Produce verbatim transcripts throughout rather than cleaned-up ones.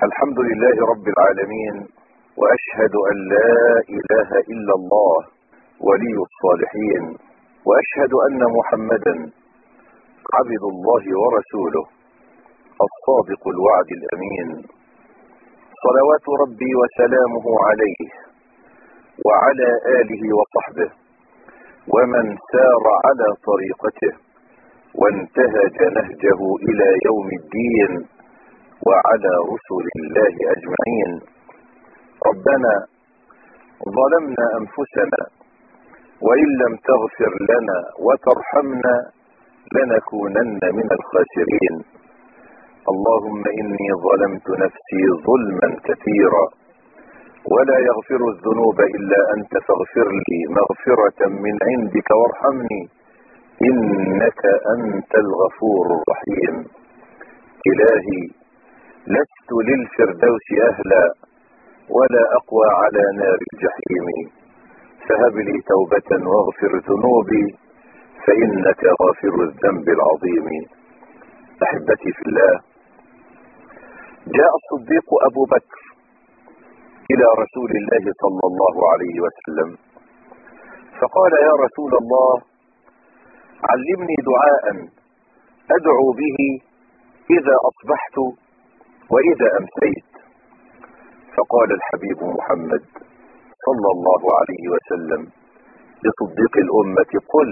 الحمد لله رب العالمين، وأشهد أن لا إله إلا الله ولي الصالحين، وأشهد أن محمدا عبد الله ورسوله الصادق الوعد الأمين، صلوات ربي وسلامه عليه وعلى آله وصحبه ومن سار على طريقته وانتهج نهجه إلى يوم الدين، وعلى رسل الله أجمعين. ربنا ظلمنا أنفسنا وإن لم تغفر لنا وترحمنا لنكونن من الخاسرين. اللهم إني ظلمت نفسي ظلما كثيرا ولا يغفر الذنوب إلا أنت، فاغفر لي مغفرة من عندك وارحمني إنك أنت الغفور الرحيم. إلهي لست للفردوس أهلا ولا أقوى على نار الجحيم، فهب لي توبة واغفر ذنوبي فإنك غافر الذنب العظيم. أحبتي في الله، جاء الصديق أبو بكر إلى رسول الله صلى الله عليه وسلم فقال: يا رسول الله، علمني دعاء أدعو به إذا أصبحت وإذا أمسيت. فقال الحبيب محمد صلى الله عليه وسلم لصديق الأمة: قل: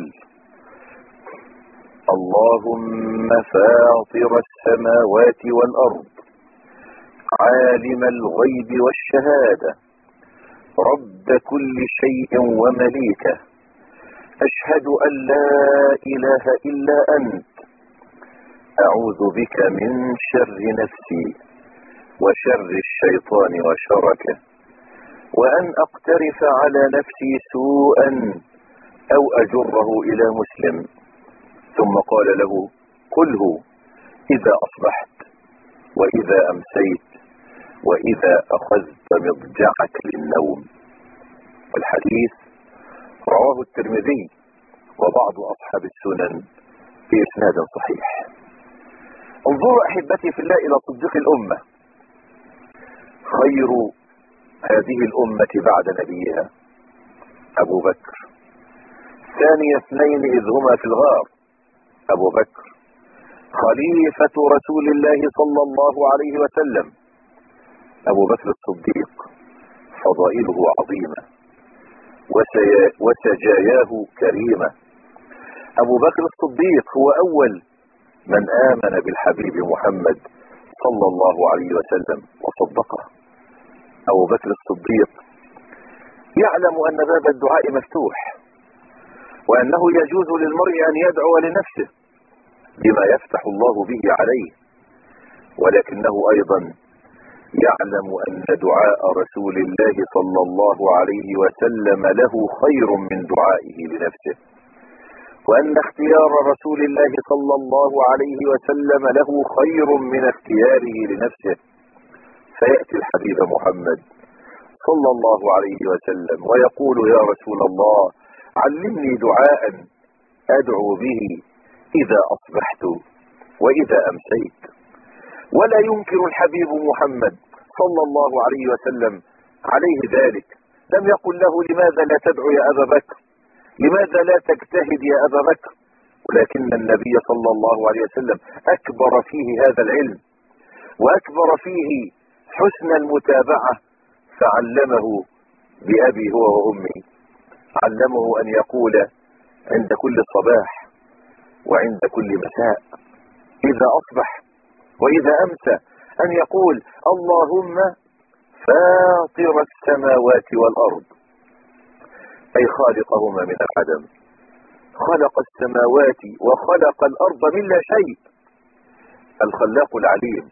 اللهم فاطر السماوات والأرض، عالم الغيب والشهادة، رب كل شيء ومليكه، أشهد أن لا إله إلا أنت، أعوذ بك من شر نفسي وشر الشيطان وشركه، وأن أقترف على نفسي سوءا أو أجره إلى مسلم. ثم قال له: قله إذا أصبحت وإذا أمسيت وإذا أخذت مضجعك للنوم. الحديث رواه الترمذي وبعض أصحاب السنن بإسناد صحيح. انظروا أحبتي في الله إلى صديق الأمة، خير هذه الأمة بعد نبيها أبو بكر، ثاني اثنين إذ هما في الغار أبو بكر، خليفة رسول الله صلى الله عليه وسلم أبو بكر الصديق، فضائله عظيمة وسجاياه كريمة. أبو بكر الصديق هو أول من آمن بالحبيب محمد صلى الله عليه وسلم وصدقه. أبو بكر الصديق يعلم أن باب الدعاء مفتوح، وأنه يجوز للمرء أن يدعو لنفسه بما يفتح الله به عليه، ولكنه أيضا يعلم أن دعاء رسول الله صلى الله عليه وسلم له خير من دعائه لنفسه، وأن اختيار رسول الله صلى الله عليه وسلم له خير من اختياره لنفسه. فيأتي الحبيب محمد صلى الله عليه وسلم ويقول: يا رسول الله، علمني دعاء أدعو به إذا أصبحت وإذا أمسيت. ولا ينكر الحبيب محمد صلى الله عليه وسلم عليه ذلك، لم يقل له: لماذا لا تدعو يا أبا بكر، لماذا لا تجتهد يا أبا بكر، ولكن النبي صلى الله عليه وسلم أكبر فيه هذا العلم وأكبر فيه حسن المتابعة، فعلمه بأبي هو وأمي، علمه أن يقول عند كل صباح وعند كل مساء إذا أصبح وإذا أمسى أن يقول: اللهم فاطر السماوات والأرض، أي خالقهما من العدم، خلق السماوات وخلق الأرض من لا شيء، الخلاق العليم،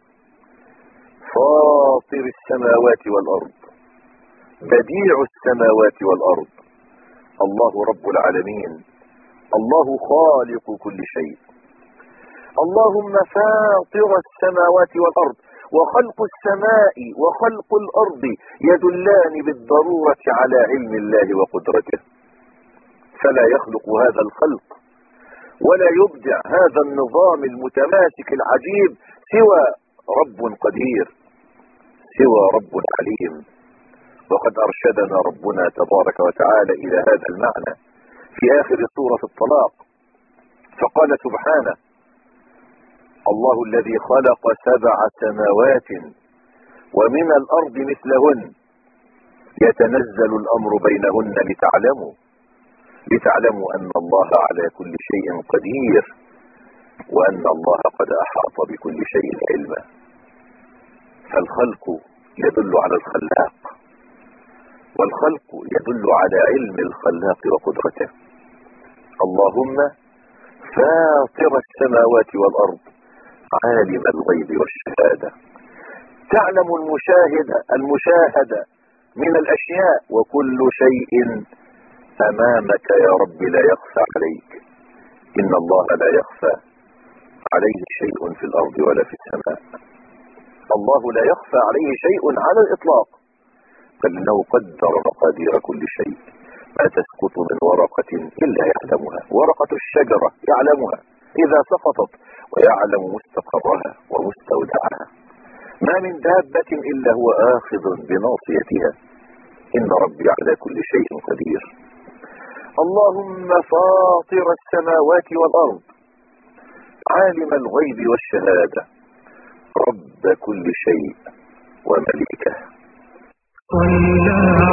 فاطر السماوات والأرض، بديع السماوات والأرض، الله رب العالمين، الله خالق كل شيء. اللهم فاطر السماوات والأرض، وخلق السماء وخلق الأرض يدلان بالضرورة على علم الله وقدرته، فلا يخلق هذا الخلق ولا يبدع هذا النظام المتماسك العجيب سوى رب قدير. سوى رب عليم. وقد أرشدنا ربنا تبارك وتعالى إلى هذا المعنى في آخر سورة الطلاق، فقال سبحانه: الله الذي خلق سبع سماوات ومن الأرض مثلهن يتنزل الأمر بينهن لتعلموا لتعلموا أن الله على كل شيء قدير وأن الله قد أحاط بكل شيء علما. فالخلق يدل على الخلاق، والخلق يدل على علم الخلاق وقدرته. اللهم فاطر السماوات والأرض عالم الغيب والشهادة، تعلم المشاهد المشاهد من الأشياء، وكل شيء أمامك يا رب لا يخفى عليك. إن الله لا يخفى عليه شيء في الأرض ولا في السماء. الله لا يخفى عليه شيء على الإطلاق، بل إنه قدر مقادير كل شيء، ما تسقط من ورقة إلا يعلمها، ورقة الشجرة يعلمها إذا سقطت، ويعلم مستقرها ومستودعها. ما من دابة إلا هو آخذ بناصيتها، إن ربي على كل شيء قدير. اللهم فاطر السماوات والأرض عالم الغيب والشهادة رب كل شيء ومليكه. صلى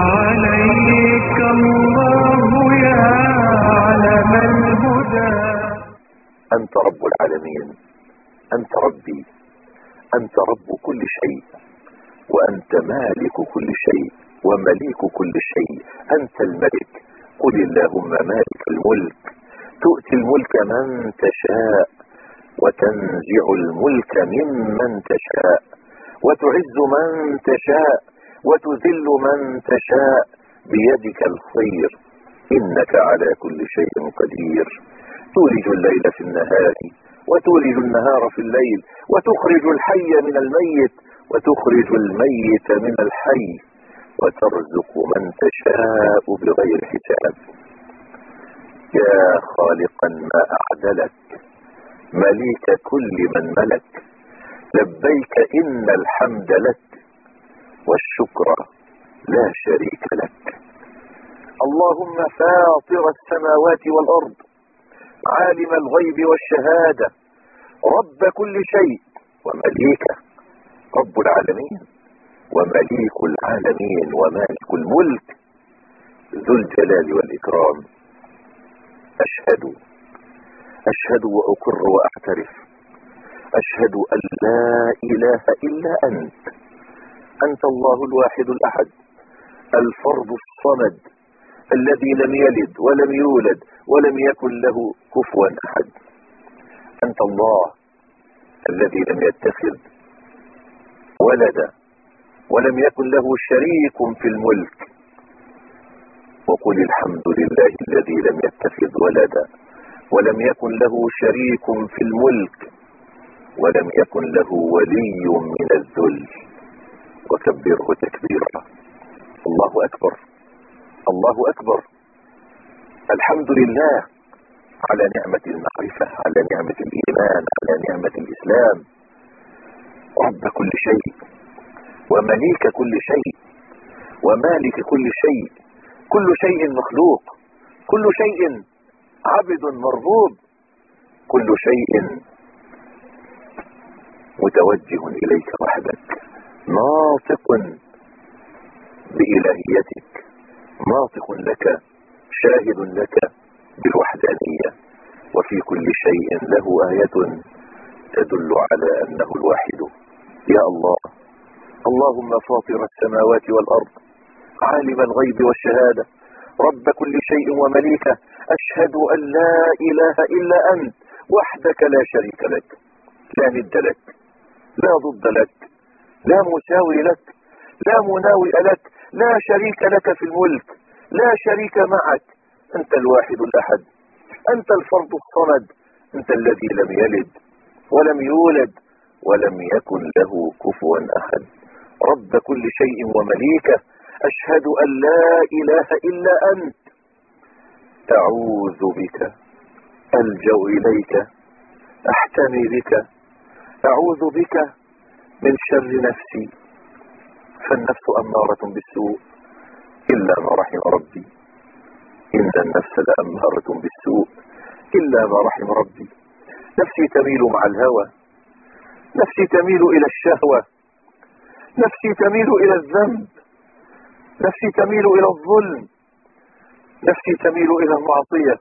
عليك الله يا علم الهدى. أنت رب العالمين، أنت ربي، أنت رب كل شيء، وأنت مالك كل شيء ومليك كل شيء. أنت الملك. قل اللهم مالك الملك تؤتي الملك من تشاء وتنزع الملك ممن تشاء وتعز من تشاء وتذل من تشاء بيدك الخير، إنك على كل شيء قدير. تولج الليل في النهار وتولج النهار في الليل، وتخرج الحي من الميت وتخرج الميت من الحي، وترزق من تشاء بغير حساب. يا خالقا ما أعدلك، مليك كل من ملك، لبيك إن الحمد لك والشكر لا شريك لك. اللهم فاطر السماوات والأرض عالم الغيب والشهادة رب كل شيء ومليكه، رب العالمين ومليك العالمين ومالك الملك ذو الجلال والإكرام. أشهد أشهد وأقر وأعترف، أشهد أن لا إله إلا أنت، أنت الله الواحد الأحد الفرد الصمد الذي لم يلد ولم يولد ولم يكن له كفوا أحد. أنت الله الذي لم يتخذ ولدا ولم يكن له شريك في الملك. وقل الحمد لله الذي لم يتخذ ولدا ولم يكن له شريك في الملك ولم يكن له ولي من الذل، وكبره تكبيرا. الله أكبر، الله أكبر. الحمد لله على نعمة المعرفة، على نعمة الإيمان، على نعمة الإسلام. رب كل شيء ومليك كل شيء ومالك كل شيء. كل شيء مخلوق، كل شيء عبد مربوب، كل شيء متوجه إليك وحدك، ناطق بإلهيتك، ناطق لك، شاهد لك بالوحدانية. وفي كل شيء له آية تدل على أنه الواحد. يا الله، اللهم فاطر السماوات والأرض عالم الغيب والشهادة رب كل شيء ومليكه، أشهد أن لا إله إلا أنت وحدك لا شريك لك، لا ند لك، لا ضد لك، لا مساوي لك، لا مناوئ لك، لا شريك لك في الملك، لا شريك معك. أنت الواحد الأحد، أنت الفرد الصمد، أنت الذي لم يلد ولم يولد ولم يكن له كفوا أحد. رب كل شيء ومليكه، أشهد أن لا إله إلا أنت، أعوذ بك، ألجأ إليك، أحتمي بك، أعوذ بك من شر نفسي فالنفس أمارة بالسوء إلا ما رحم ربي، إن النفس لأمارة بالسوء إلا ما رحم ربي. نفسي تميل مع الهوى، نفسي تميل إلى الشهوة، نفسي تميل إلى الذنب، نفسي تميل إلى الظلم، نفسي تميل إلى المعصية.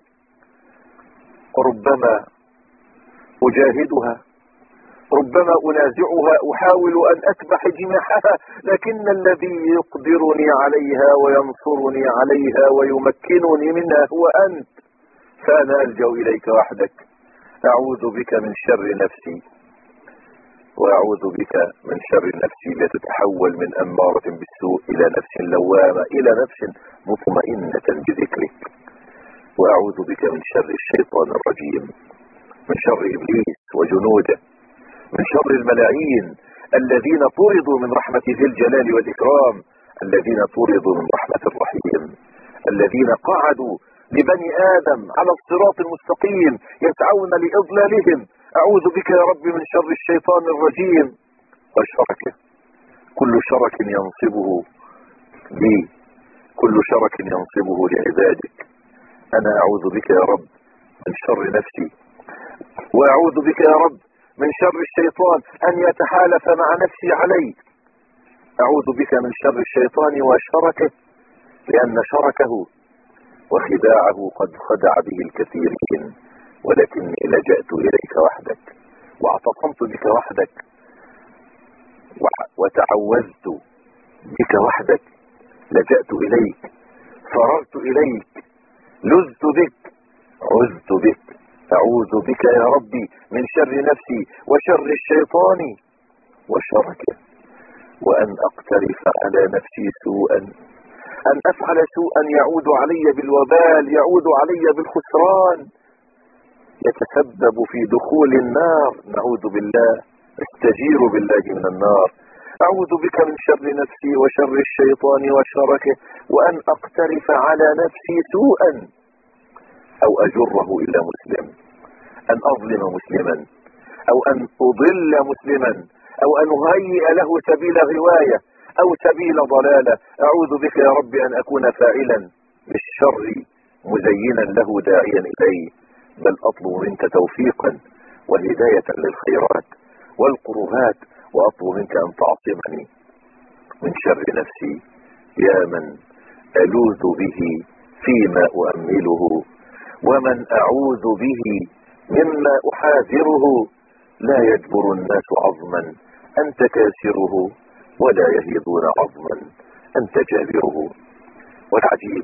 وربما أجاهدها، ربما أنازعها، أحاول أن أكبح جماحها، لكن الذي يقدرني عليها وينصرني عليها ويمكنني منها هو أنت، فأنا ألجأ إليك وحدك. أعوذ بك من شر نفسي، وأعوذ بك من شر نفسي لتتحول من أمارة بالسوء إلى نفس لوامة، إلى نفس مطمئنة بذكرك. وأعوذ بك من شر الشيطان الرجيم، من شر إبليس وجنوده، من شر الملاعين الذين طردوا من رحمة ذي الجلال والإكرام، الذين طردوا من رحمة الرحيم، الذين قعدوا لبني آدم على الصراط المستقيم يسعون لإضلالهم. أعوذ بك يا رب من شر الشيطان الرجيم وشركه، كل شرك ينصبه لي، كل شرك ينصبه لعبادك. أنا أعوذ بك يا رب من شر نفسي، وأعوذ بك يا رب من شر الشيطان أن يتحالف مع نفسي علي. أعوذ بك من شر الشيطان وشركه، لأن شركه وخداعه قد خدع به الكثيرين، ولكني لجأت إليك وحدك، واعتصمت بك وحدك، وتعوذت بك وحدك، لجأت إليك، فررت إليك، لذت بك، عذت بك. أعوذ بك يا ربي من شر نفسي وشر الشيطان وشركه، وأن أقترف على نفسي سوءا، أن أفعل سوءا يعود علي بالوبال، يعود علي بالخسران، يتسبب في دخول النار. نعوذ بالله، استجير بالله من النار. أعوذ بك من شر نفسي وشر الشيطان وشركه، وأن أقترف على نفسي سوءا أو أجره إلى مسلم، أن أظلم مسلما، أو أن أضل مسلما، أو أن أهيئ له سبيل غواية أو سبيل ضلالة. أعوذ بك يا رب أن أكون فاعلا بالشر مزينا له داعيا إليه، بل أطلب منك توفيقا وهداية للخيرات والقربات، وأطلب منك أن تعصمني من شر نفسي يا من ألوذ به فيما أؤمله، ومن أعوذ به مما أحاذره. لا يجبر الناس عظما أنت كاسره، ولا يهيضون عظما أنت جابره. والعجيب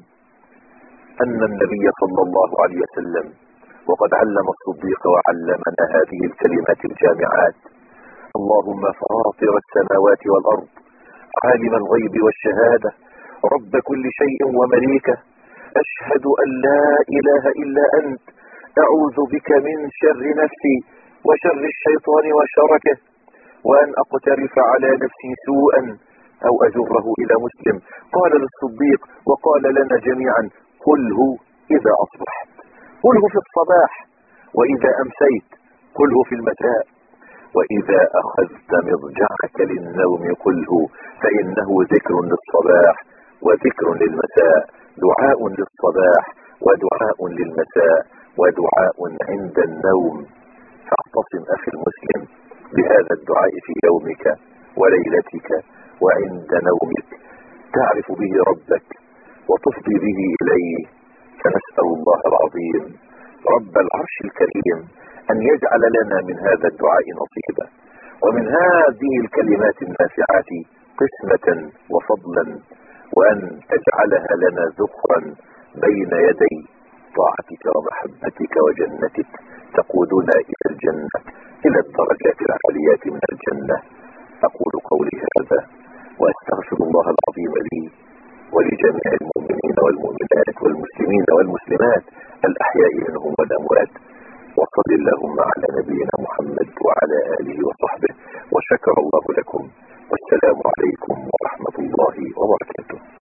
أن النبي صلى الله عليه وسلم وقد علم الصديق وعلمنا هذه الكلمات الجامعات: اللهم فاطر السماوات والأرض، عالم الغيب والشهادة، رب كل شيء ومليكه، أشهد أن لا إله إلا أنت، أعوذ بك من شر نفسي وشر الشيطان وشركه، وأن أقترف على نفسي سوءا أو أجره إلى مسلم. قال للصديق وقال لنا جميعا: قله إذا أصبحت، قله في الصباح، وإذا أمسيت قله في المساء، وإذا أخذت مضجعك للنوم قله، فإنه ذكر للصباح وذكر للمساء، دعاء للصباح ودعاء للمساء ودعاء عند النوم. فاعتصم أخي المسلم بهذا الدعاء في يومك وليلتك وعند نومك، تعرف به ربك وتفضي به إليه. فنسأل الله العظيم رب العرش الكريم أن يجعل لنا من هذا الدعاء نصيبا، ومن هذه الكلمات النافعات قسمة وفضلا، وأن تجعلها لنا ذخرا بين يدي طاعتك ومحبتك وجنتك، تقودنا إلى الجنة، إلى الدرجات العاليات من الجنة. أقول قولي هذا وأستغفر الله العظيم لي ولجميع المؤمنين والمؤمنات والمسلمين والمسلمات الأحياء منهم والأموات. وصل اللهم على نبينا محمد وعلى آله وصحبه، وشكر الله لكم، والسلام عليكم ورحمة الله وبركاته.